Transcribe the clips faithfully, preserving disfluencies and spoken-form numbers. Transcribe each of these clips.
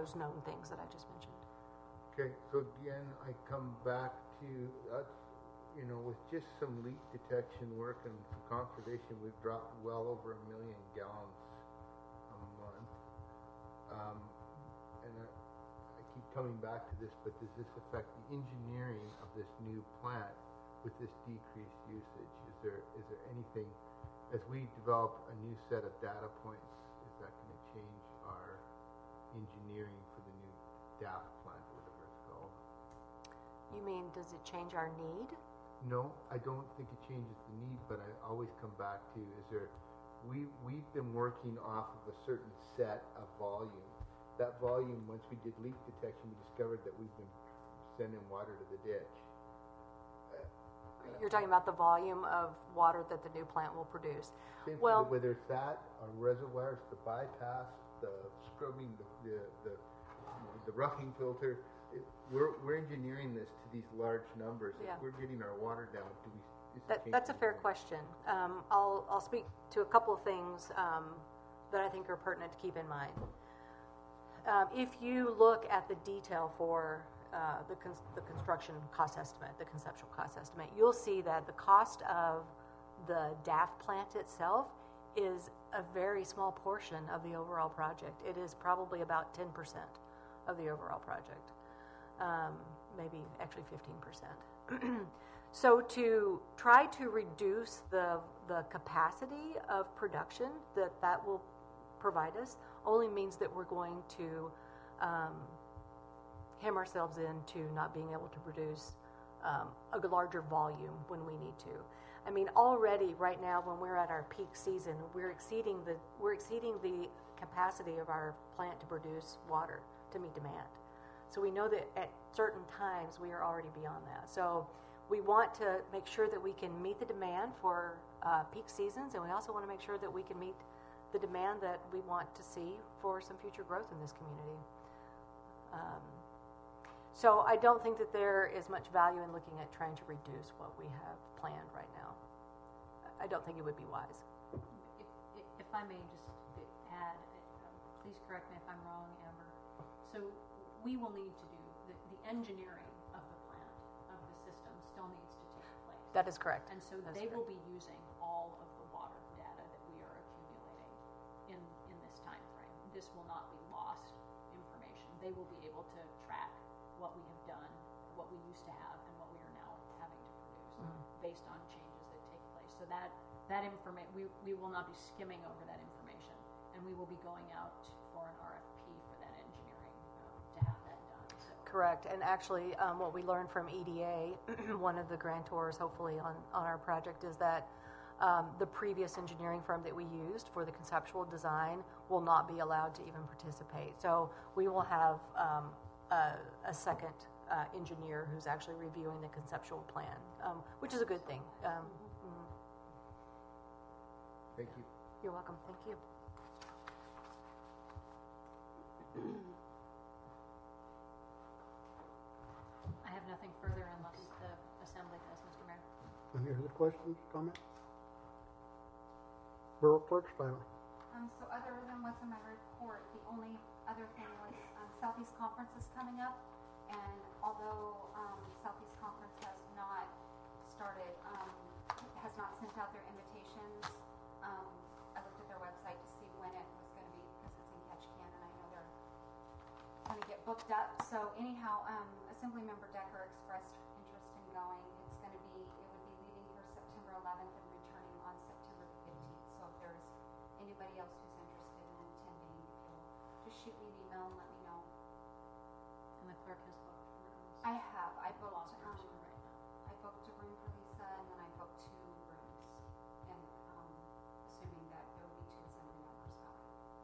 those known things that I just mentioned. Okay, so again, I come back to, that's, you know, with just some leak detection work and some conservation, we've dropped well over a million gallons a month. Um, and I, I keep coming back to this, but does this affect the engineering of this new plant with this decreased usage? Is there is there anything, as we develop a new set of data points, is that going to change our engineering for the new D A F plant, or whatever it's called? You mean, does it change our need? No, I don't think it changes the need, but I always come back to, is there, we, we've been working off of a certain set of volume. That volume, once we did leak detection, we discovered that we've been sending water to the ditch. You're talking about the volume of water that the new plant will produce. Same Well, whether it's that, or reservoirs, the bypass, the scrubbing, the, the, the, the roughing filter, it, we're, we're engineering this to these large numbers. Yeah. If we're getting our water down, do we? is it That, that's a changing fair the- question. Um, I'll, I'll speak to a couple of things um, that I think are pertinent to keep in mind. Um, if you look at the detail for uh, the, cons- the construction cost estimate, the conceptual cost estimate, you'll see that the cost of the D A F plant itself is a very small portion of the overall project. It is probably about ten percent of the overall project. Um, maybe actually fifteen percent. So to try to reduce the the capacity of production that that will provide us only means that we're going to um, hem ourselves into not being able to produce um, a larger volume when we need to. I mean, already right now when we're at our peak season, we're exceeding the we're exceeding the capacity of our plant to produce water to meet demand. So we know that at certain times we are already beyond that. So we want to make sure that we can meet the demand for uh, peak seasons, and we also want to make sure that we can meet the demand that we want to see for some future growth in this community. Um, so I don't think that there is much value in looking at trying to reduce what we have planned right now. I don't think it would be wise. If, if, if I may just add, uh, please correct me if I'm wrong, Amber. So we will need to do the, the engineering of the plant, of the system, still needs to take place. That is correct. And so That is they will correct. be using all of the water data that we are accumulating in, in this time frame. This will not be lost information. They will be able to track what we have done, what we used to have, and what we are now having to produce mm-hmm. based on changes that take place. So that, that information, we, we will not be skimming over that information, and we will be going out for an R F P for that engineering um, to have that done. So. Correct. And actually, um, what we learned from E D A, one of the grantors, hopefully, on, on our project, is that um, the previous engineering firm that we used for the conceptual design will not be allowed to even participate. So we will have um, a, a second uh, engineer who's actually reviewing the conceptual plan, um, which is a good thing. Um, mm. Thank you. You're welcome. Thank you. I have nothing further unless the Assembly does, Mister Mayor. Any other questions, comments? Borough Clerk's file. Um, so other than what's in my report, the only other thing was um, Southeast Conference is coming up, and although um, Southeast Conference has not started, um, has not sent out their invitations, um, I looked at their website to see when it was going to be, because it's in Ketchikan, and I know they're going to get booked up. So anyhow, um, Assemblymember Decker expressed interest in going. It's going to be, it would be leaving here September eleventh and returning on September fifteenth. So if there's anybody else who's interested in attending, if you'll just shoot me an email and let me know. And the clerk has booked rooms. I have. I booked. Lost Um, rooms right now. I booked a room for Lisa, and then I booked two rooms, and um, assuming that there will be two assembly members going.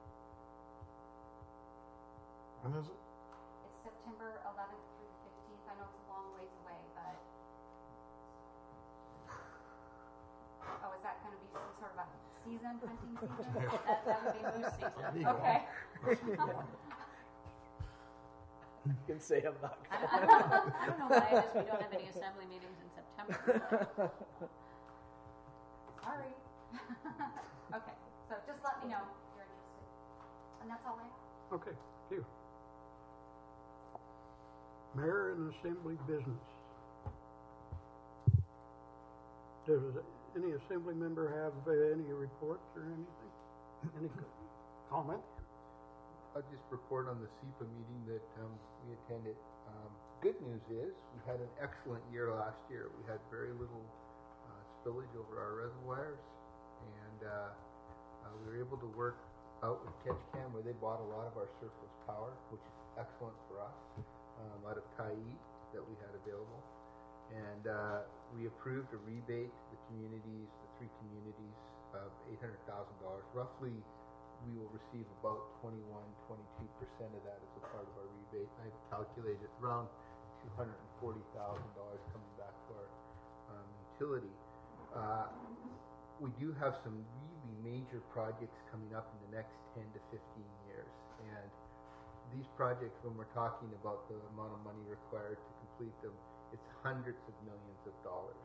When is it? It's September eleventh through the fifteenth. I know it's a long ways away, but oh, is that going to be some sort of a season, hunting season? that, that would be moose season. Okay. You can say I'm not I, I, don't know, I don't know why it is we don't have any assembly meetings in September. Sorry. Okay, so just let me know if you're interested. And that's all I have. Okay, thank you. Mayor and Assembly business. Does any Assembly member have uh, any reports or anything? Any co- comments? I'll just report on the SEPA meeting that um, we attended. Um, good news is we had an excellent year last year. We had very little uh, spillage over our reservoirs, and uh, uh, we were able to work out with Ketchikan where they bought a lot of our surplus power, which is excellent for us, um, out of Tyee that we had available. And uh, we approved a rebate to the communities, the three communities, of eight hundred thousand dollars. Roughly, we will receive about twenty-one, twenty-two percent of that as a part of our rebate. I calculated around two hundred forty thousand dollars coming back to our um, utility. Uh, we do have some really major projects coming up in the next ten to fifteen years. And these projects, when we're talking about the amount of money required to complete them, it's hundreds of millions of dollars.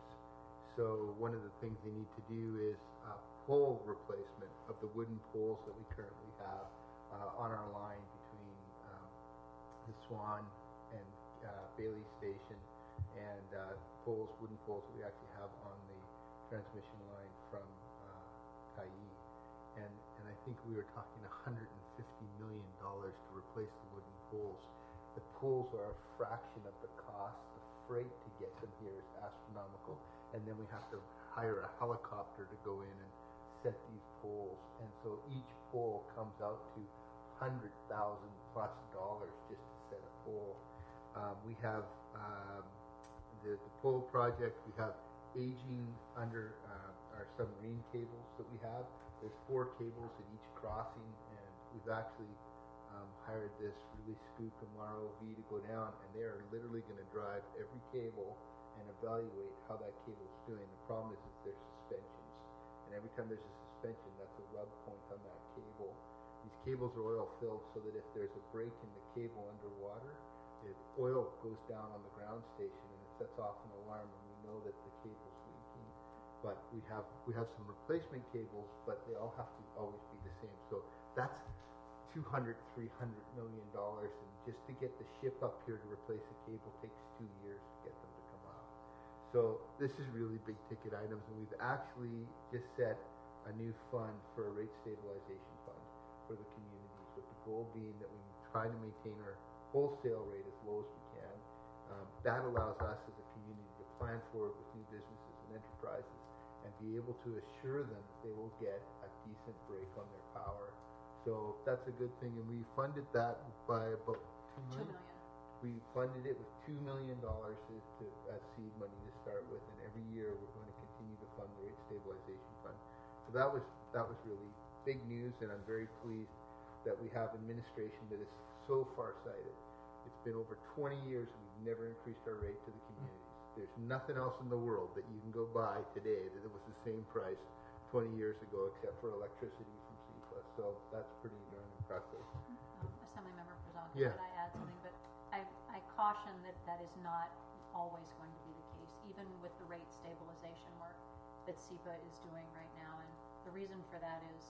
So one of the things they need to do is uh, pole replacement of the wooden poles that we currently have uh, on our line between um, the Swan and uh, Bailey Station, and uh, poles, wooden poles that we actually have on the transmission line from uh, Tyee. And, and I think we were talking one hundred fifty million dollars to replace the wooden poles. The poles are a fraction of the cost. The freight to get them here is astronomical. And then we have to hire a helicopter to go in and set these poles. And so each pole comes out to one hundred thousand plus dollars just to set a pole. Um, we have um, the, the pole project. We have aging under uh, our submarine cables that we have. There's four cables at each crossing, and we've actually um, hired this really spook M R O V to go down, and they are literally going to drive every cable and evaluate how that cable's doing. The problem is that there's suspensions, and every time there's a suspension, that's a rub point on that cable. These cables are oil filled, so that if there's a break in the cable underwater, it, oil goes down on the ground station, and it sets off an alarm, and we know that the cable's leaking. But we have we have some replacement cables, but they all have to always be the same. So that's two hundred, three hundred million dollars, and just to get the ship up here to replace a cable takes two years to get them to come up. So this is really big ticket items, and we've actually just set a new fund for a rate stabilization fund for the communities, with the goal being that we try to maintain our wholesale rate as low as we can. Um, that allows us as a community to plan forward with new businesses and enterprises and be able to assure them that they will get a decent break on their power. So that's a good thing, and we funded that by about two Two million. million. We funded it with two million dollars to, to as seed money to start with, and every year we're going to continue to fund the rate stabilization fund. So that was that was really big news, and I'm very pleased that we have administration that is so farsighted. It's been over twenty years and we've never increased our rate to the communities. There's nothing else in the world that you can go buy today that it was the same price twenty years ago, except for electricity from SEPA. So that's pretty darn impressive. Um, Assemblymember Prezant, Yeah. could I add something? But I, I caution that that is not always going to be the case, even with the rate stabilization work that SEPA is doing right now. And the reason for that is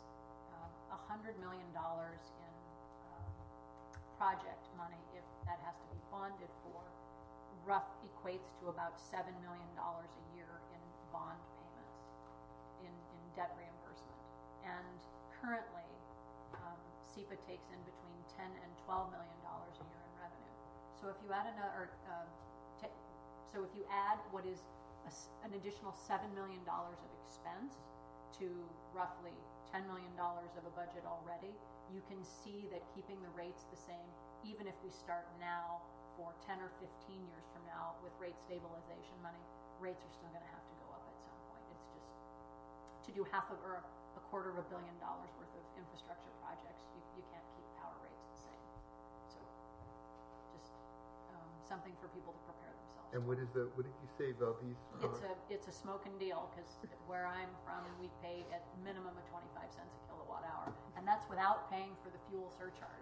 a hundred million dollars in um, project money, if that has to be bonded for, rough equates to about seven million dollars a year in bond payments, in, in debt reimbursement. And currently, um, SEPA takes in between ten and twelve million dollars a year in revenue. So if you add another, uh, t- so if you add what is a s an additional seven million dollars of expense to roughly ten million dollars of a budget already, you can see that keeping the rates the same, even if we start now for ten or fifteen years from now with rate stabilization money, rates are still going to have to go up at some point. It's just, to do half of, or a quarter of a billion dollars worth of infrastructure projects, you, you can't keep power rates the same. So, just um, something for people to prepare themselves And for. what is the what did you say about these? It's a it's a smoking deal, because where I'm from, we pay at minimum of twenty-five cents a kilowatt hour, and that's without paying for the fuel surcharge.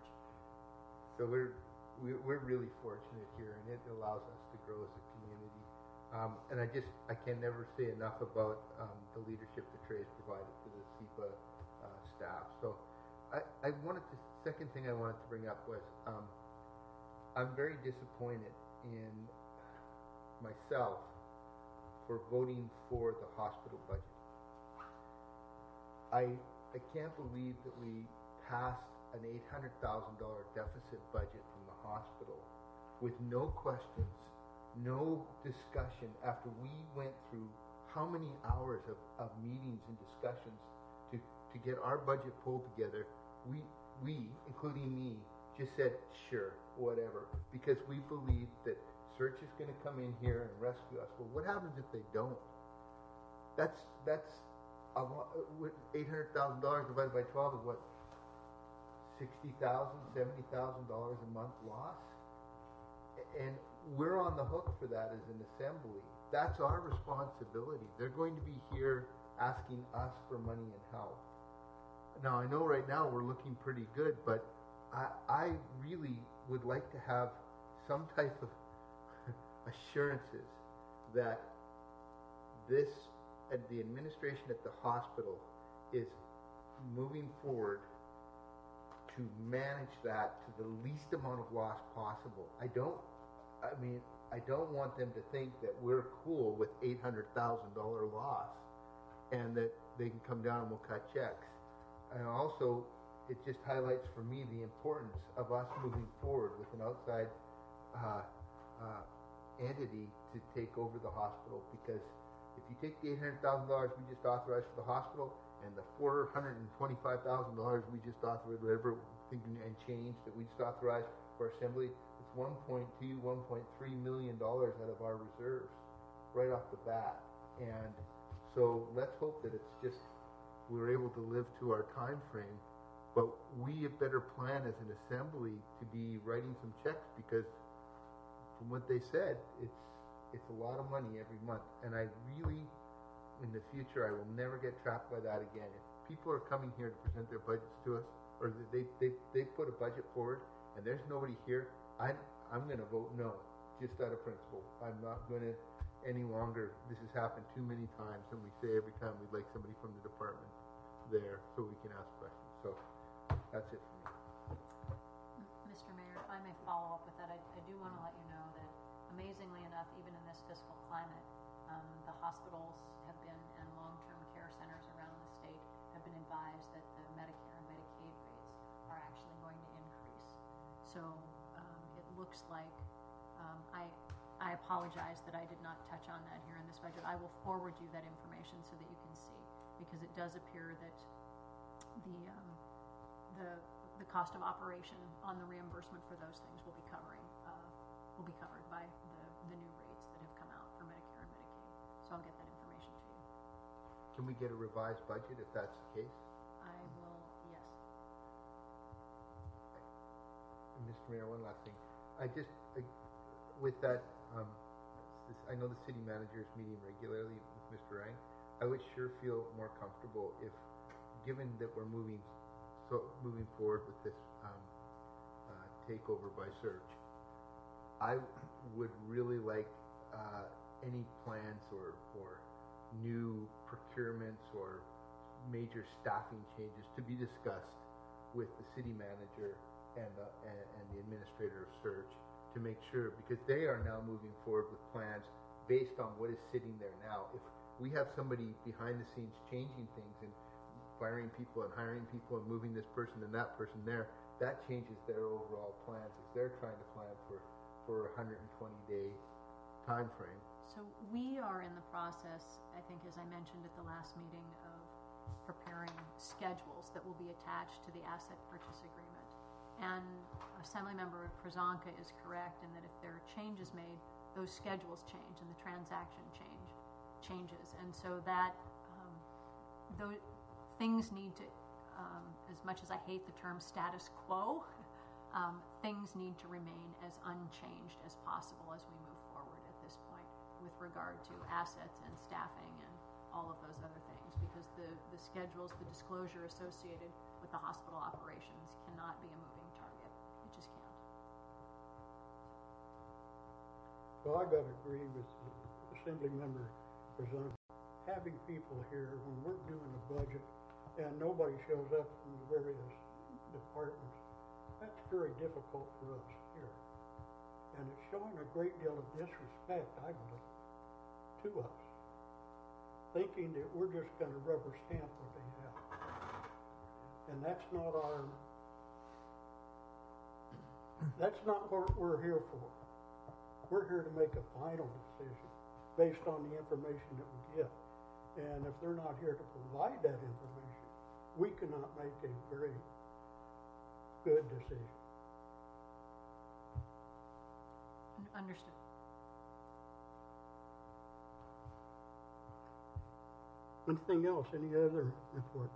So we're we're we're really fortunate here, and it allows us to grow as a community. Um, and I just I can never say enough about um, the leadership that Trey's provided to the SEPA uh, staff. So I I wanted to second thing I wanted to bring up was um, I'm very disappointed in myself for voting for the hospital budget. I I can't believe that we passed an eight hundred thousand dollar deficit budget from the hospital with no questions, no discussion after we went through how many hours of, of meetings and discussions to, to get our budget pulled together. We, we, including me, just said, sure, whatever, because we believe that Search is going to come in here and rescue us. Well, what happens if they don't? That's, that's a lot, eight hundred thousand dollars divided by twelve is what, sixty thousand dollars, seventy thousand dollars a month loss? And we're on the hook for that as an assembly. That's our responsibility. They're going to be here asking us for money and help. Now, I know right now we're looking pretty good, but I, I really would like to have some type of assurances that this, and the administration at the hospital is moving forward to manage that to the least amount of loss possible. I don't, I mean, I don't want them to think that we're cool with eight hundred thousand dollar loss and that they can come down and we'll cut checks. And also, it just highlights for me the importance of us moving forward with an outside uh, uh, entity to take over the hospital, because if you take the eight hundred thousand dollars we just authorized for the hospital and the four hundred twenty-five thousand dollars we just authorized, whatever, thinking and change that we just authorized for assembly, it's one point two, one point three million dollars out of our reserves right off the bat. And so let's hope that it's just we're able to live to our time frame, but we had better plan as an assembly to be writing some checks, because from what they said, it's it's a lot of money every month. And I really, in the future, I will never get trapped by that again. If people are coming here to present their budgets to us, or they they they put a budget forward and there's nobody here, I I'm going to vote no, just out of principle. I'm not going to any longer. This has happened too many times, and we say every time we'd like somebody from the department there so we can ask questions. So that's it for me. Mister Mayor, if I may follow up with that, I, I do want to let you know that amazingly enough, even in this fiscal climate, um, the hospitals have been, and long-term care centers around the state have been advised that the Medicare and Medicaid rates are actually going to increase. So um, it looks like, um, I, I apologize that I did not touch on that here in this budget. I will forward you that information so that you can see, because it does appear that the, um, the, the cost of operation on the reimbursement for those things will be covering, uh, will be covered by the, the new rates that have come out for Medicare and Medicaid. So I'll get that information to you. Can we get a revised budget if that's the case? I will, yes. Mister Mayor, one last thing. I just, I, with that, um, this, I know the city manager is meeting regularly with Mister Rang. I would sure feel more comfortable if, given that we're moving, so moving forward with this um, uh, takeover by Search, I would really like uh, any plans or, or new procurements or major staffing changes to be discussed with the city manager and the, and, and the administrator of Search, to make sure, because they are now moving forward with plans based on what is sitting there now. If we have somebody behind the scenes changing things and firing people and hiring people and moving this person and that person there, that changes their overall plans as they're trying to plan for, for a one hundred twenty day time frame. So we are in the process, I think, as I mentioned at the last meeting, of preparing schedules that will be attached to the asset purchase agreement. And Assemblymember Krazanka is correct in that if there are changes made, those schedules change and the transaction change changes. And so that um, those things need to, um, as much as I hate the term status quo, um, things need to remain as unchanged as possible as we move forward at this point with regard to assets and staffing and all of those other things, because the, the schedules, the disclosure associated with the hospital operations cannot be a moving target. It just can't. Well, I gotta agree with Assembly Member Krazanka. Having people here when we're doing a budget and nobody shows up from the various departments, that's very difficult for us here. And it's showing a great deal of disrespect, I believe, to us, thinking that we're just gonna rubber stamp what they have. And that's not our, that's not what we're here for. We're here to make a final decision based on the information that we get. And if they're not here to provide that information, we cannot make a very good decision. Understood. Anything else? Any other reports?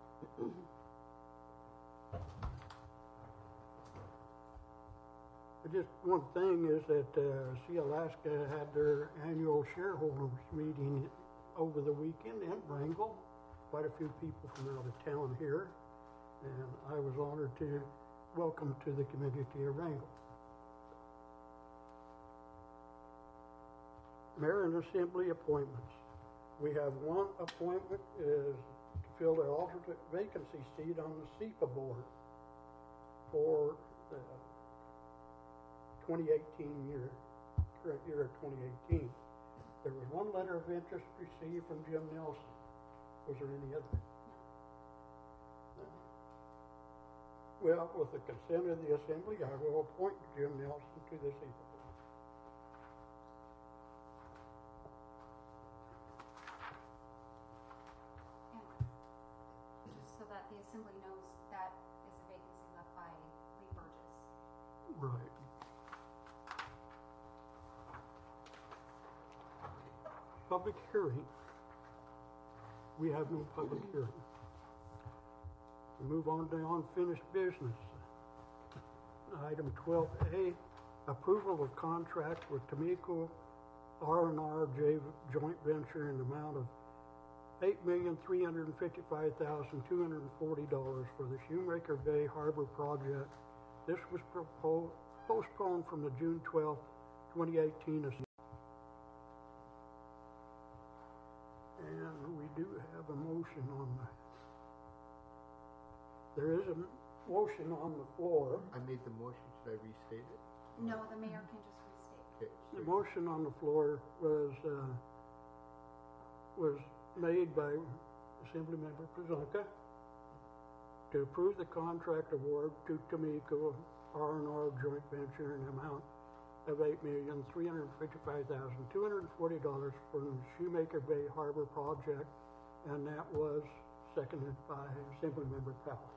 Just one thing is that uh, Sea Alaska had their annual shareholders meeting over the weekend in Wrangell. Quite a few people from out of town here, and I was honored to welcome to the community of Wrangell. Mayor and Assembly appointments. We have one appointment is to fill the alternate vacancy seat on the S E P A board for the twenty eighteen year, current year of twenty eighteen. There was one letter of interest received from Jim Nelson. Was there any other? No. Well, with the consent of the Assembly, I will appoint Jim Nelson to the S E P A board. And just so that the Assembly knows, that is a vacancy left by Lee Burgess. Right. Public hearing. We have no public hearing. We move on to unfinished business. Item twelve A, approval of contract with Tamiko R and R J joint venture in the amount of eight million three hundred fifty-five thousand two hundred forty dollars for the Shoemaker Bay Harbor project. This was proposed, postponed from the June twelfth, twenty eighteen. And we do have a motion on the, there is a motion on the floor. I made the motion, should I restate it? No, the mayor can just restate. Okay. The motion on the floor was, uh, was made by Assemblymember Pazonka to approve the contract award to Tamiko R and R joint venture in the amount of eight million three hundred fifty-five thousand two hundred forty dollars for the Shoemaker Bay Harbor project, and that was seconded by Assemblymember Powell.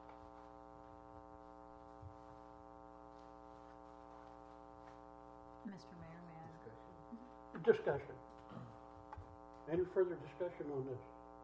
Mister Mayor, may I? Discussion. Discussion. Any further discussion on this?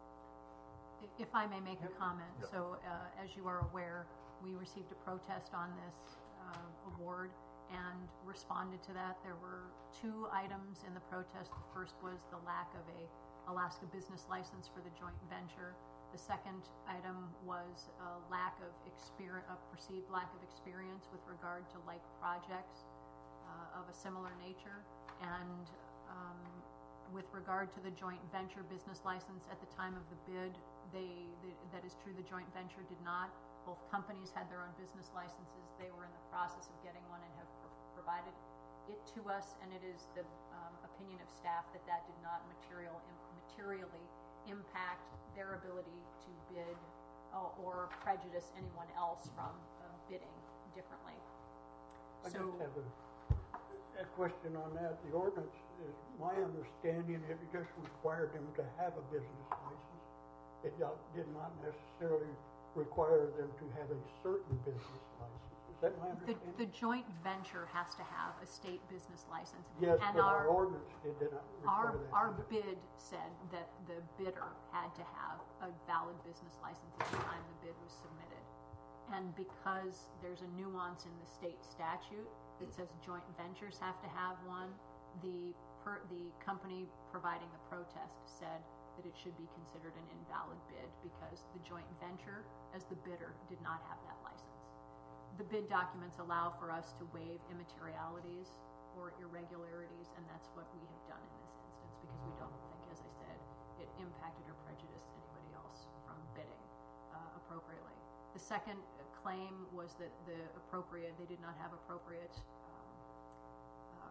If I may make a Yep. comment, Yep. so uh, as you are aware, we received a protest on this uh, award and responded to that. There were two items in the protest. The first was the lack of a Alaska business license for the joint venture. The second item was a lack of experience, a perceived lack of experience with regard to like projects uh, of a similar nature. And um, with regard to the joint venture business license, at the time of the bid, they, the, that is true, the joint venture did not. Both companies had their own business licenses. They were in the process of getting one and have pro- provided it to us, and it is the um, opinion of staff that that did not material, im- materially impact their ability to bid uh, or prejudice anyone else from uh, bidding differently. I So- just have a, a question on that. The ordinance is, my understanding, it just required them to have a business license. It not- did not necessarily require them to have a certain business license. Is that my The, understanding? the joint venture has to have a state business license. Yes, and but our, our ordinance did not Our, require that. our did it? bid said that the bidder had to have a valid business license at the time the bid was submitted. And because there's a nuance in the state statute that says joint ventures have to have one, the per, the company providing the protest said that it should be considered an invalid bid because the joint venture, as the bidder, did not have that license. The bid documents allow for us to waive immaterialities or irregularities, and that's what we have done in this instance because we don't think, as I said, it impacted or prejudiced anybody else from bidding uh, appropriately. The second claim was that the appropriate, they did not have appropriate um, uh,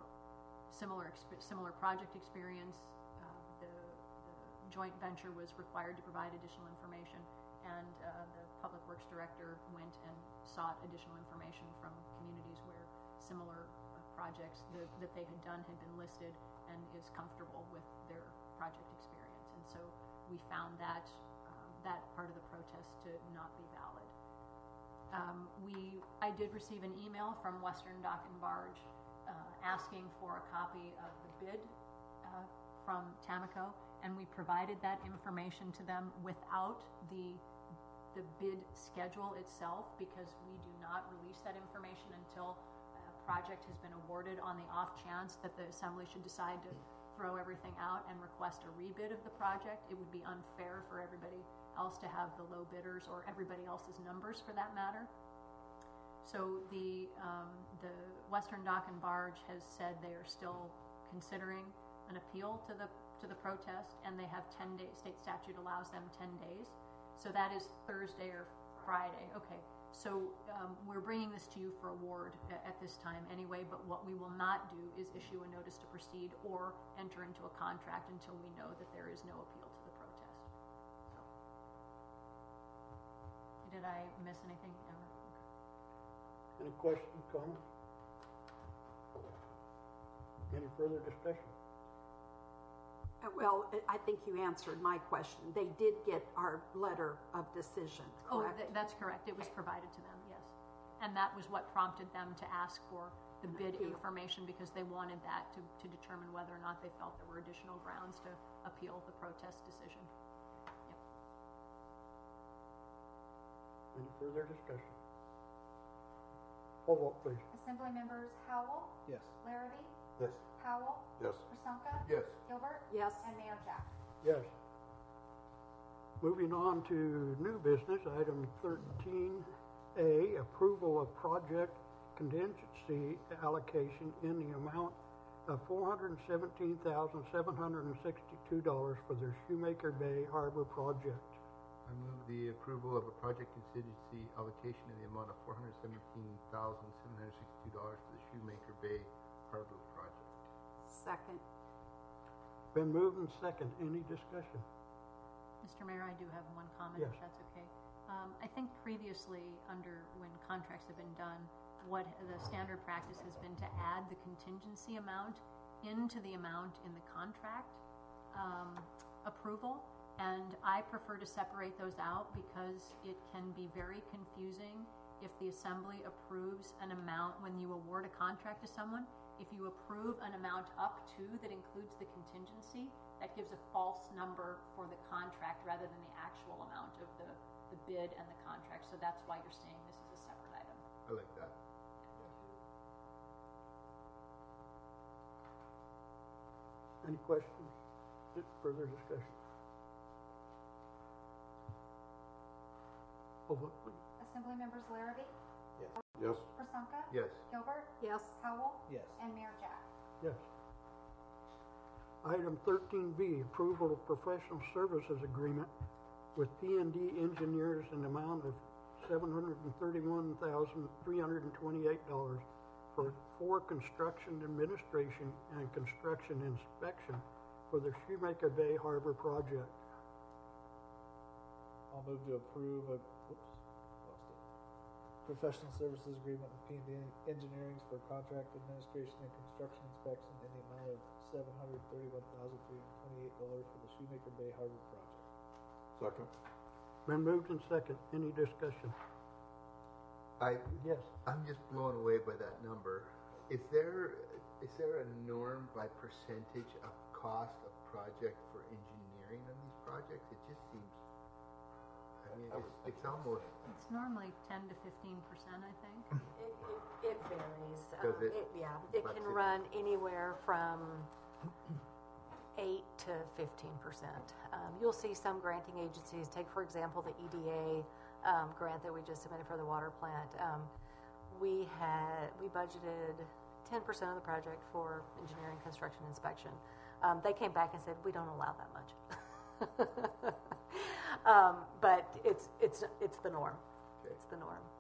similar, exp- similar project experience. Uh, the, the joint venture was required to provide additional information, and uh, the Public Works Director went and sought additional information from communities where similar uh, projects that, that they had done had been listed and is comfortable with their project experience. And so we found that um, that part of the protest to not be valid. Um, we, I did receive an email from Western Dock and Barge uh, asking for a copy of the bid uh, from Tamaco, and we provided that information to them without the the bid schedule itself, because we do not release that information until a project has been awarded, on the off chance that the assembly should decide to throw everything out and request a rebid of the project. It would be unfair for everybody else to have the low bidders, or everybody else's numbers for that matter. So the um, the Western Dock and Barge has said they are still considering an appeal to the to the protest, and they have ten days. State statute allows them ten days. So that is Thursday or Friday. Okay. So um, we're bringing this to you for award at, at this time anyway, but what we will not do is issue a notice to proceed or enter into a contract until we know that there is no appeal to the protest. So, did I miss anything, Emma? Any questions, comments? Any further discussion? Uh, Well, I- I think you answered my question. They did get our letter of decision, Oh, correct? th- that's correct. It was provided to them, yes. And that was what prompted them to ask for the bid appeal. information, because they wanted that to, to determine whether or not they felt there were additional grounds to appeal the protest decision. Yep. Any further discussion? Roll vote, please. Assembly members Howell, Yes. Larrabee, Yes. Powell, Yes. Priscilla, Yes. Gilbert, Yes. and Mayor Jack. Yes. Moving on to new business, item thirteen A, approval of project contingency allocation in the amount of four hundred seventeen thousand seven hundred sixty-two dollars for the Shoemaker Bay Harbor project. I move the approval of a project contingency allocation in the amount of four hundred seventeen thousand seven hundred sixty-two dollars for the Shoemaker Bay Harbor project. Second. Been moved and second. Any discussion? Mister Mayor, I do have one comment, Yes. if that's okay. Um, I think previously, under when contracts have been done, what the standard practice has been to add the contingency amount into the amount in the contract um, approval. And I prefer to separate those out, because it can be very confusing if the assembly approves an amount when you award a contract to someone. If you approve an amount up to that includes the contingency, that gives a false number for the contract rather than the actual amount of the, the bid and the contract. So that's why you're saying this is a separate item. I like that. Any questions? Further discussion? Roll vote, please. Assembly members Larrabee, Yes. Priscilla, Yes. Gilbert, Yes. Powell, Yes. and Mayor Jack. Yes. Item thirteen B, approval of professional services agreement with P and D Engineers in the amount of seven hundred thirty-one thousand three hundred twenty-eight dollars for, for construction administration and construction inspection for the Shoemaker Bay Harbor project. I'll move to approve a, whoops, lost it. Professional services agreement with P and D Engineering for contract administration and construction inspection in the amount of seven hundred thirty-one thousand three hundred twenty-eight dollars for the Shoemaker Bay Harbor project. Second. Been moved and second. Any discussion? I, Yes. I'm just blown away by that number. Is there, is there a norm by percentage of cost of project for engineering on these projects? It just seems, I mean, it's, it's almost, It's normally ten to fifteen percent, I think. It, it, it varies. Does Um, it? Yeah, it can Complexity. run anywhere from eight to fifteen percent. Um, you'll see some granting agencies, take for example the E D A um, grant that we just submitted for the water plant. Um, we had, we budgeted ten percent of the project for engineering, construction, inspection. Um, they came back and said, we don't allow that much. um, but it's, it's, it's the norm. Okay. It's the norm.